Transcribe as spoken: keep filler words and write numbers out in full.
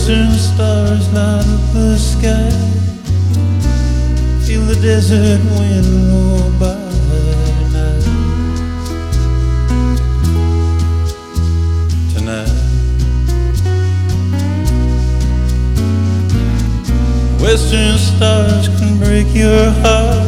Western stars light up the sky. Feel the desert wind roll by tonight. Tonight. Western stars can break your heart.